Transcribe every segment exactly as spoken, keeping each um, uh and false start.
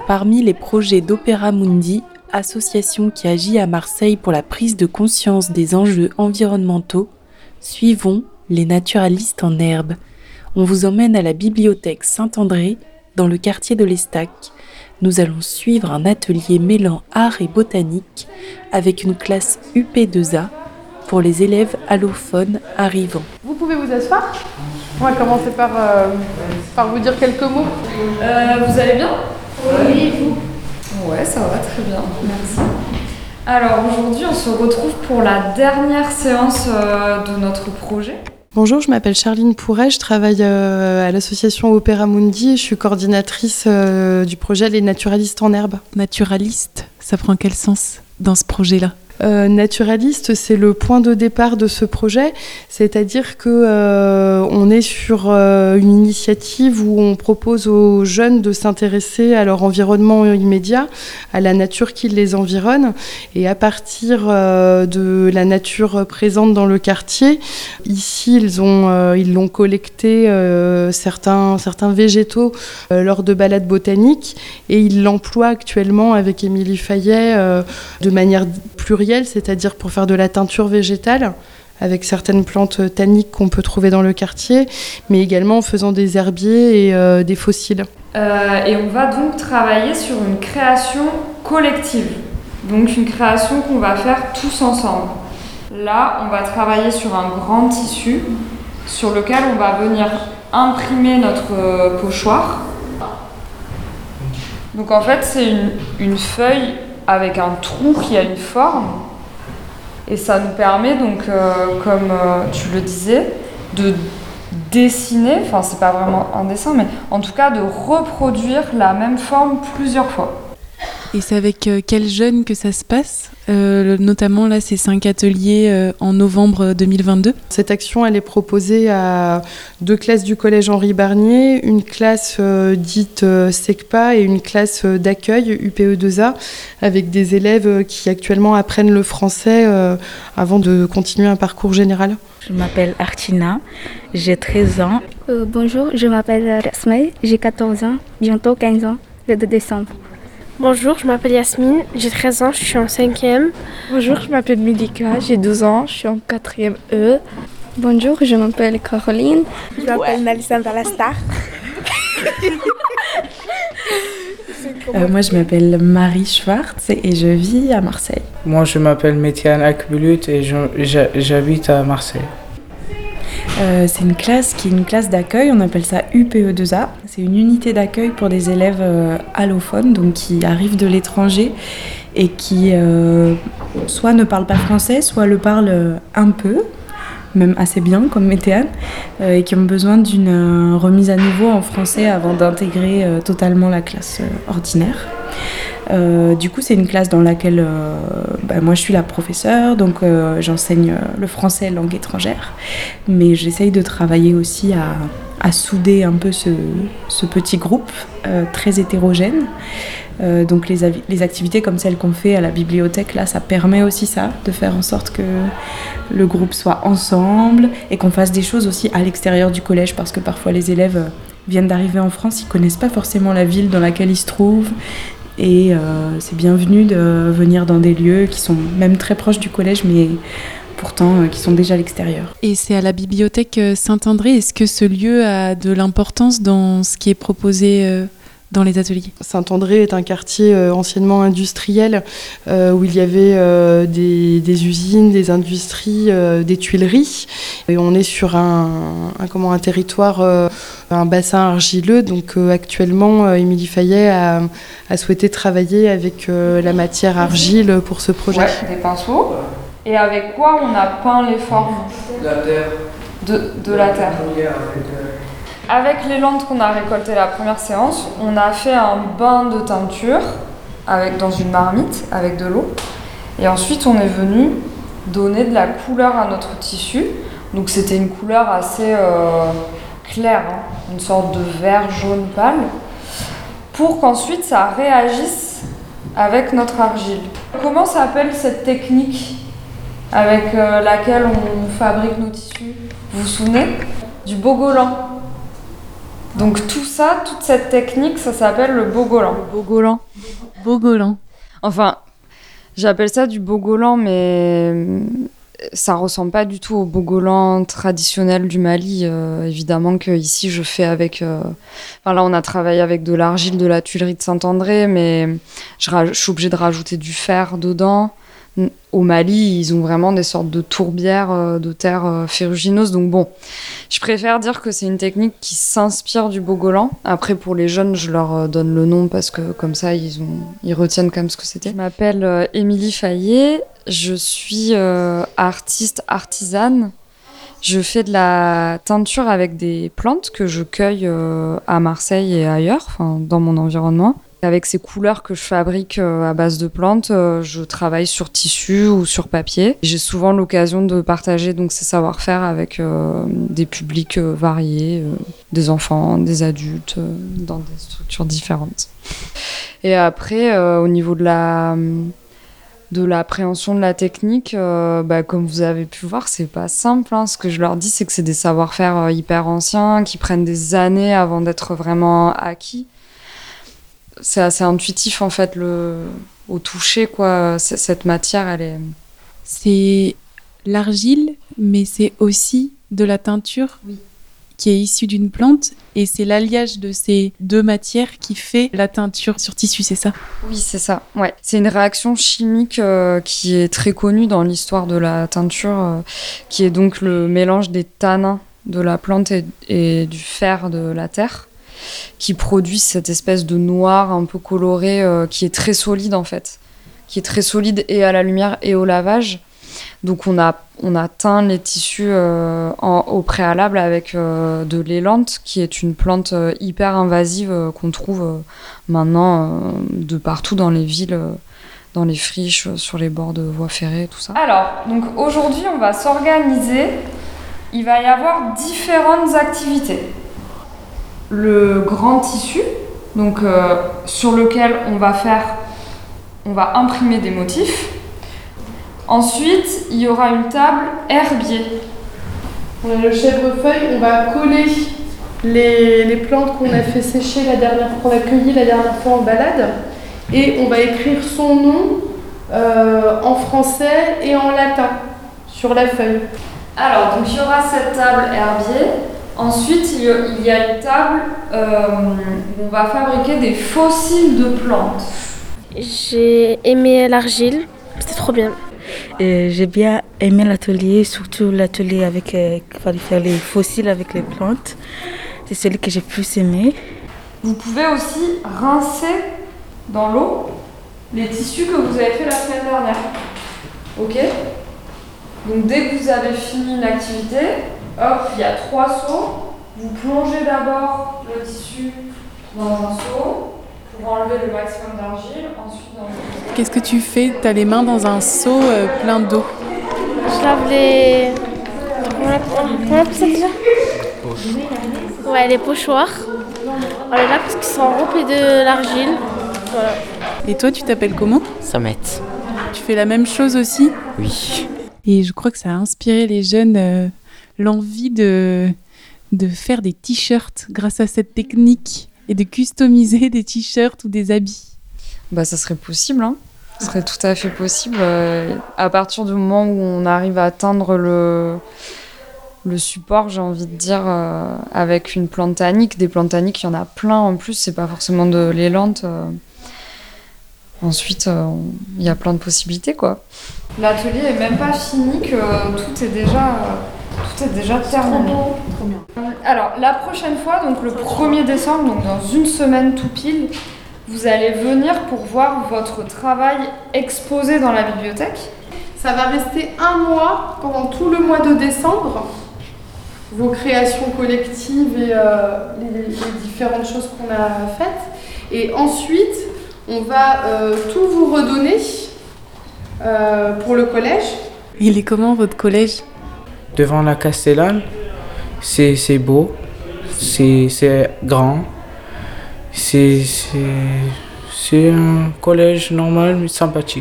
Parmi les projets d'Opéra Mundi, association qui agit à Marseille pour la prise de conscience des enjeux environnementaux, suivons les naturalistes en herbe. On vous emmène à la bibliothèque Saint-André, dans le quartier de l'Estac. Nous allons suivre un atelier mêlant art et botanique avec une classe U P deux A pour les élèves allophones arrivants. Vous pouvez vous asseoir ? On va commencer par, euh, par vous dire quelques mots. Euh, vous allez bien ? Oui, vous ? Ouais, ça va très bien, merci. Alors aujourd'hui, on se retrouve pour la dernière séance euh, de notre projet. Bonjour, je m'appelle Charline Pourret, je travaille euh, à l'association Opéra Mundi et je suis coordinatrice euh, du projet Les Naturalistes en herbe. Naturaliste, ça prend quel sens dans ce projet-là ? Euh, naturaliste, c'est le point de départ de ce projet, c'est-à-dire que euh, on est sur euh, une initiative où on propose aux jeunes de s'intéresser à leur environnement immédiat, à la nature qui les environne, et à partir euh, de la nature présente dans le quartier, ici ils ont euh, ils l'ont collecté euh, certains certains végétaux euh, lors de balades botaniques et ils l'emploient actuellement avec Émilie Fayet euh, de manière plurielle, c'est-à-dire pour faire de la teinture végétale avec certaines plantes tanniques qu'on peut trouver dans le quartier, mais également en faisant des herbiers et euh, des fossiles. Euh, et on va donc travailler sur une création collective, donc une création qu'on va faire tous ensemble. Là, on va travailler sur un grand tissu sur lequel on va venir imprimer notre euh, pochoir. Donc en fait, c'est une, une feuille avec un trou qui a une forme et ça nous permet donc, euh, comme euh, tu le disais, de dessiner, enfin c'est pas vraiment un dessin, mais en tout cas de reproduire la même forme plusieurs fois. Et c'est avec euh, quels jeunes que ça se passe ? euh, Notamment là, ces cinq ateliers euh, en novembre deux mille vingt-deux. Cette action, elle est proposée à deux classes du collège Henri Barnier, une classe euh, dite euh, SECPA et une classe euh, d'accueil U P E deux A, avec des élèves euh, qui actuellement apprennent le français euh, avant de continuer un parcours général. Je m'appelle Artina, j'ai treize ans. Euh, bonjour, je m'appelle Rasmei, j'ai quatorze ans, bientôt quinze ans, le deux décembre. Bonjour, je m'appelle Yasmine, j'ai treize ans, je suis en cinquième. Bonjour, je m'appelle Milika, j'ai douze ans, je suis en quatrième E. Bonjour, je m'appelle Caroline. Je m'appelle Nalissa Balastar. euh, moi, je m'appelle Marie Schwartz et je vis à Marseille. Moi, je m'appelle Métiane Akbulut et je, j'habite à Marseille. Euh, c'est une classe qui est une classe d'accueil, on appelle ça U P E deux A. C'est une unité d'accueil pour des élèves euh, allophones, donc qui arrivent de l'étranger et qui euh, soit ne parlent pas français, soit le parlent euh, un peu, même assez bien comme Météane, euh, et qui ont besoin d'une euh, remise à niveau en français avant d'intégrer euh, totalement la classe euh, ordinaire. Euh, du coup, c'est une classe dans laquelle euh, bah, moi je suis la professeure, donc euh, j'enseigne euh, le français langue étrangère, mais j'essaye de travailler aussi à, à souder un peu ce, ce petit groupe euh, très hétérogène. Euh, donc les, avi- les activités comme celles qu'on fait à la bibliothèque, là, ça permet aussi ça, de faire en sorte que le groupe soit ensemble et qu'on fasse des choses aussi à l'extérieur du collège, parce que parfois les élèves euh, viennent d'arriver en France, ils connaissent pas forcément la ville dans laquelle ils se trouvent. Et euh, c'est bienvenu de venir dans des lieux qui sont même très proches du collège, mais pourtant euh, qui sont déjà à l'extérieur. Et c'est à la bibliothèque Saint-André. Est-ce que ce lieu a de l'importance dans ce qui est proposé euh, dans les ateliers ? Saint-André est un quartier euh, anciennement industriel euh, où il y avait euh, des, des usines, des industries, euh, des tuileries. Et on est sur un, un, comment, un territoire, euh, un bassin argileux. Donc euh, actuellement, euh, Émilie Fayet a, a souhaité travailler avec euh, la matière argile pour ce projet. Ouais, des pinceaux. Et avec quoi on a peint les formes ? De la terre. De, de la terre. Avec les landes qu'on a récoltées la première séance, on a fait un bain de teinture avec, dans une marmite avec de l'eau. Et ensuite, on est venu donner de la couleur à notre tissu. Donc c'était une couleur assez euh, claire, hein, une sorte de vert jaune pâle, pour qu'ensuite ça réagisse avec notre argile. Comment s'appelle cette technique avec euh, laquelle on fabrique nos tissus ? Vous vous souvenez ? Du bogolan. Donc tout ça, toute cette technique, ça s'appelle le bogolan. Le bogolan. Bogolan. Enfin, j'appelle ça du bogolan, mais ça ressemble pas du tout au bogolan traditionnel du Mali. Euh, évidemment que ici je fais avec... Euh... Enfin là, on a travaillé avec de l'argile de la Tuilerie de Saint-André, mais je, ra- je suis obligée de rajouter du fer dedans. Au Mali, ils ont vraiment des sortes de tourbières euh, de terre euh, ferrugineuse. Donc bon, je préfère dire que c'est une technique qui s'inspire du bogolan. Après, pour les jeunes, je leur euh, donne le nom parce que comme ça, ils, ont, ils retiennent quand même ce que c'était. Je m'appelle euh, Émilie Fayet. Je suis euh, artiste artisane. Je fais de la teinture avec des plantes que je cueille euh, à Marseille et ailleurs, enfin, dans mon environnement. Avec ces couleurs que je fabrique euh, à base de plantes, euh, je travaille sur tissu ou sur papier. J'ai souvent l'occasion de partager donc ces savoir-faire avec euh, des publics euh, variés, euh, des enfants, des adultes, euh, dans des structures différentes. Et après, euh, au niveau de la de l'appréhension de la technique, euh, bah, comme vous avez pu voir, c'est pas simple. Hein. Ce que je leur dis, c'est que c'est des savoir-faire euh, hyper anciens, qui prennent des années avant d'être vraiment acquis. C'est assez intuitif en fait le au toucher quoi. C- cette matière elle est c'est l'argile mais c'est aussi de la teinture oui. qui est issue d'une plante et c'est l'alliage de ces deux matières qui fait la teinture sur tissu, c'est ça? Oui, c'est ça. Ouais, c'est une réaction chimique euh, qui est très connue dans l'histoire de la teinture euh, qui est donc le mélange des tanins de la plante et, et du fer de la terre, qui produit cette espèce de noir un peu coloré euh, qui est très solide en fait, qui est très solide et à la lumière et au lavage. Donc on a, on a teint les tissus euh, en, au préalable avec euh, de l'élante, qui est une plante euh, hyper invasive euh, qu'on trouve euh, maintenant euh, de partout dans les villes, euh, dans les friches, euh, sur les bords de voies ferrées, tout ça. Alors, donc aujourd'hui on va s'organiser, il va y avoir différentes activités. Le grand tissu, donc euh, sur lequel on va faire, on va imprimer des motifs. Ensuite, il y aura une table herbier. On a le chèvrefeuille, on va coller les, les plantes qu'on a fait sécher la dernière fois, qu'on a cueillies la dernière fois en balade, et on va écrire son nom euh, en français et en latin sur la feuille. Alors, donc il y aura cette table herbier. Ensuite, il y a une table euh, où on va fabriquer des fossiles de plantes. J'ai aimé l'argile, c'était trop bien. Et j'ai bien aimé l'atelier, surtout l'atelier avec euh, fallait faire les fossiles avec les plantes. C'est celui que j'ai plus aimé. Vous pouvez aussi rincer dans l'eau les tissus que vous avez fait la semaine dernière. Ok ? Donc dès que vous avez fini une activité, hop, il y a trois seaux. Vous plongez d'abord le tissu dans un seau pour enlever le maximum d'argile. Ensuite, dans le... Qu'est-ce que tu fais? Tu as les mains dans un seau euh, plein d'eau. Je lave les... Comment on appelle ça déjà? Ouais, les pochoirs. On les lave parce qu'ils sont remplis de l'argile. Voilà. Et toi, tu t'appelles comment? Samet. Tu fais la même chose aussi? Oui. Et je crois que ça a inspiré les jeunes euh, l'envie de, de faire des t-shirts grâce à cette technique et de customiser des t-shirts ou des habits. Bah, ça serait possible, hein. Ça serait tout à fait possible. Euh, à partir du moment où on arrive à atteindre le, le support, j'ai envie de dire, euh, avec une plante tannique. Des plantes tanniques, il y en a plein en plus, c'est pas forcément de l'élante. Euh. Ensuite, il euh, y a plein de possibilités, quoi. L'atelier est même pas fini, que tout est déjà, euh, tout est déjà terminé. Trop bien. Alors, la prochaine fois, donc le premier décembre, donc dans une semaine tout pile, vous allez venir pour voir votre travail exposé dans la bibliothèque. Ça va rester un mois, pendant tout le mois de décembre, vos créations collectives et euh, les, les différentes choses qu'on a faites. Et ensuite, on va euh, tout vous redonner euh, pour le collège. Il est comment votre collège? Devant la Castellane, c'est, c'est beau, c'est, c'est grand, c'est, c'est, c'est un collège normal mais sympathique.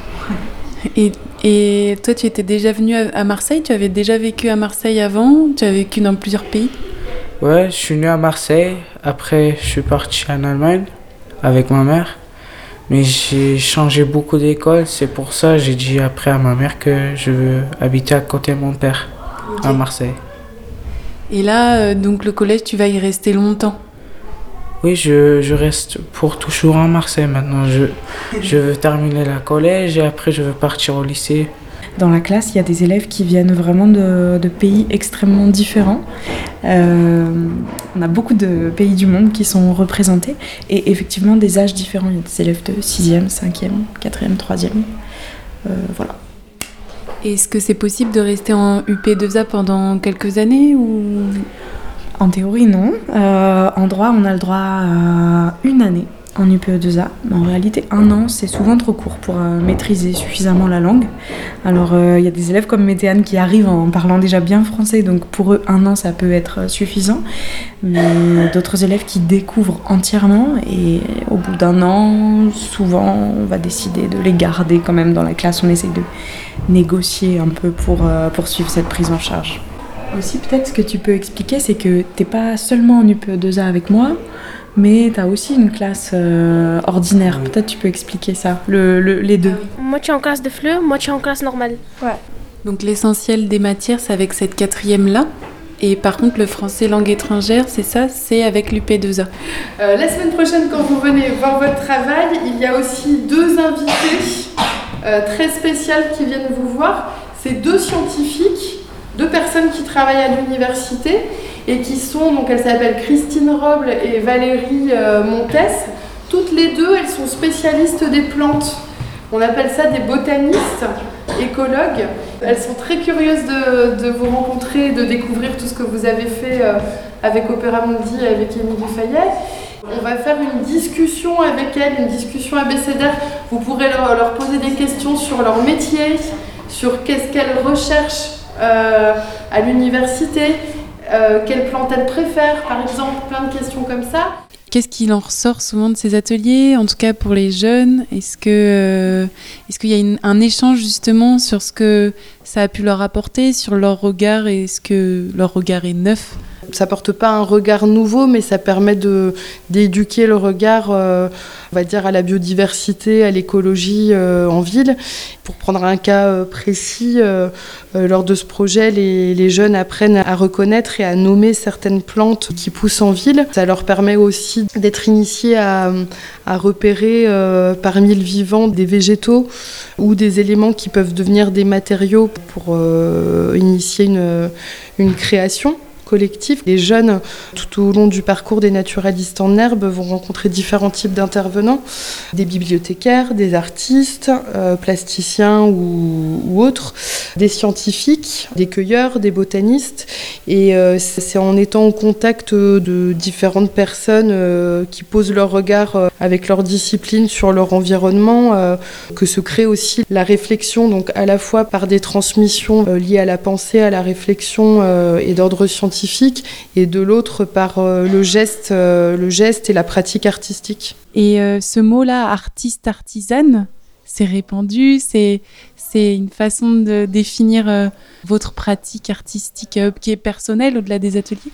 Et, et toi, tu étais déjà venu à, à Marseille? Tu avais déjà vécu à Marseille avant? Tu as vécu dans plusieurs pays? Ouais, je suis né à Marseille. Après, je suis parti en Allemagne avec ma mère. Mais j'ai changé beaucoup d'école. C'est pour ça que j'ai dit après à ma mère que je veux habiter à côté de mon père, okay. à Marseille. Et là, euh, donc le collège, tu vas y rester longtemps? Oui, je, je reste pour toujours à Marseille maintenant. Je, je veux terminer le collège et après je veux partir au lycée. Dans la classe, il y a des élèves qui viennent vraiment de, de pays extrêmement différents. Euh, on a beaucoup de pays du monde qui sont représentés et effectivement des âges différents. Il y a des élèves de sixième, cinquième, quatrième, troisième. Euh, voilà. Est-ce que c'est possible de rester en U P deux A pendant quelques années ou... En théorie, non. Euh, en droit, on a le droit à une année en U P E deux A. Mais en réalité, un an, c'est souvent trop court pour euh, maîtriser suffisamment la langue. Alors, il euh, y a des élèves comme Météane qui arrivent en parlant déjà bien français, donc pour eux, un an, ça peut être suffisant. Mais d'autres élèves qui découvrent entièrement et au bout d'un an, souvent, on va décider de les garder quand même dans la classe. On essaye de négocier un peu pour euh, poursuivre cette prise en charge. Aussi, peut-être ce que tu peux expliquer, c'est que t'es pas seulement en U P E deux A avec moi, mais tu as aussi une classe euh, ordinaire. Peut-être tu peux expliquer ça, le, le, les deux. Moitié en classe de F L E, moitié en classe normale. Ouais. Donc l'essentiel des matières, c'est avec cette quatrième-là. Et par contre, le français langue étrangère, c'est ça, c'est avec l'U P deux A. Euh, la semaine prochaine, quand vous venez voir votre travail, il y a aussi deux invités euh, très spéciales qui viennent vous voir. C'est deux scientifiques, deux personnes qui travaillent à l'université et qui sont, donc elles s'appellent Christine Roble et Valérie euh, Montes. Toutes les deux, elles sont spécialistes des plantes. On appelle ça des botanistes, écologues. Elles sont très curieuses de, de vous rencontrer, de découvrir tout ce que vous avez fait euh, avec Opéra Mundi et avec Émilie Fayet. On va faire une discussion avec elles, une discussion abécédaire. Vous pourrez leur, leur poser des questions sur leur métier, sur qu'est-ce qu'elles recherchent euh, à l'université, euh, quelles plantes elles préfèrent, par exemple, plein de questions comme ça. Qu'est-ce qu'il en ressort souvent de ces ateliers, en tout cas pour les jeunes? Est-ce que, euh, est-ce qu'il y a une, un échange justement sur ce que ça a pu leur apporter, sur leur regard, et est-ce que leur regard est neuf? Ça porte pas un regard nouveau, mais ça permet de, d'éduquer le regard, euh, on va dire, à la biodiversité, à l'écologie euh, en ville. Pour prendre un cas euh, précis, euh, euh, lors de ce projet, les, les jeunes apprennent à reconnaître et à nommer certaines plantes qui poussent en ville. Ça leur permet aussi d'être initiés à, à repérer euh, parmi le vivant des végétaux ou des éléments qui peuvent devenir des matériaux pour euh, initier une, une création collectif. Les jeunes, tout au long du parcours des naturalistes en herbe, vont rencontrer différents types d'intervenants, des bibliothécaires, des artistes, euh, plasticiens ou, ou autres, des scientifiques, des cueilleurs, des botanistes. Et euh, c'est en étant au contact de différentes personnes euh, qui posent leur regard euh, avec leur discipline sur leur environnement euh, que se crée aussi la réflexion, donc à la fois par des transmissions euh, liées à la pensée, à la réflexion euh, et d'ordre scientifique, et de l'autre par euh, le geste, euh, le geste et la pratique artistique. Et euh, ce mot-là, artiste, artisane, c'est répandu, c'est, c'est une façon de définir euh, votre pratique artistique euh, qui est personnelle au-delà des ateliers?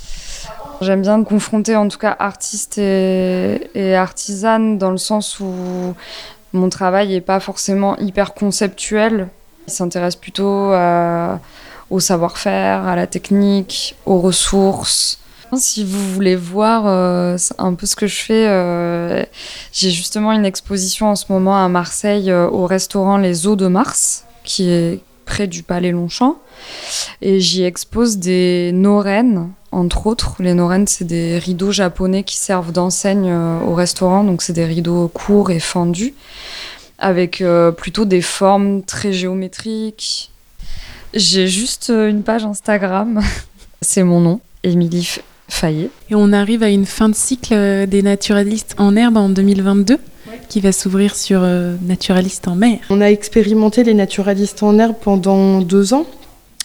J'aime bien confronter en tout cas artiste et, et artisane dans le sens où mon travail n'est pas forcément hyper conceptuel. Il s'intéresse plutôt à... au savoir-faire, à la technique, aux ressources. Si vous voulez voir euh, un peu ce que je fais, euh, j'ai justement une exposition en ce moment à Marseille euh, au restaurant Les Eaux de Mars, qui est près du Palais Longchamp. Et j'y expose des norennes, entre autres. Les norennes, c'est des rideaux japonais qui servent d'enseigne euh, au restaurant, donc c'est des rideaux courts et fendus, avec euh, plutôt des formes très géométriques. J'ai juste une page Instagram, c'est mon nom, Émilie Fayet. Et on arrive à une fin de cycle des naturalistes en herbe en deux mille vingt-deux, ouais, qui va s'ouvrir sur euh, naturalistes en mer. On a expérimenté les naturalistes en herbe pendant deux ans.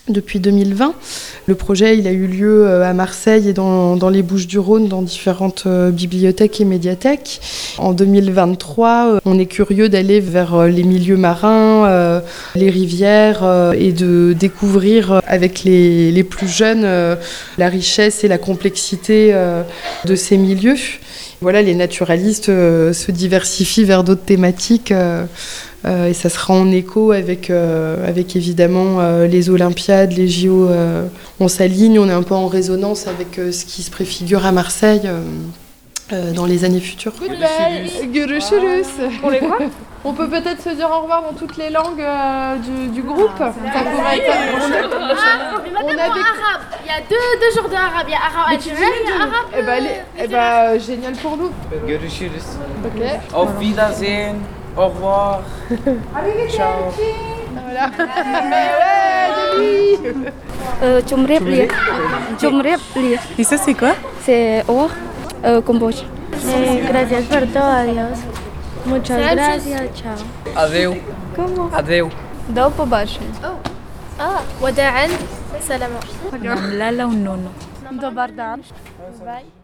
depuis deux mille vingt. Le projet il a eu lieu à Marseille et dans, dans les Bouches-du-Rhône, dans différentes euh, bibliothèques et médiathèques. En deux mille vingt-trois, euh, on est curieux d'aller vers euh, les milieux marins, euh, les rivières euh, et de découvrir euh, avec les, les plus jeunes euh, la richesse et la complexité euh, de ces milieux. Voilà, les naturalistes euh, se diversifient vers d'autres thématiques euh, euh, et ça sera en écho avec, euh, avec évidemment euh, les Olympiades, les J O. Euh, on s'aligne, on est un peu en résonance avec euh, ce qui se préfigure à Marseille euh, euh, dans les années futures. Görüşürüz. Pour les quoi? On peut peut-être se dire au revoir dans toutes les langues euh, du, du groupe. Ça pourrait être la prochaine. On a des... arabe. Il y a deux, deux genres d'arabe. Il y a arabe algérien, il y a arabe. Eh ben, les... eh ben génial pour nous. Görüşürüz. Ok. Auf Wiedersehen. Au revoir. Ciao. Voilà. Ouais, joli. Euh, Chumrep, Chumrep, Et ça, c'est quoi? c'est au euh, Cambodge. Gracias por todo, adiós. Muchas gracias, ciao. Adeu. Comment? Adeu. Do pobачення. Ah, وداعا سلام. Lala ou nono. Dobar dan. Bye.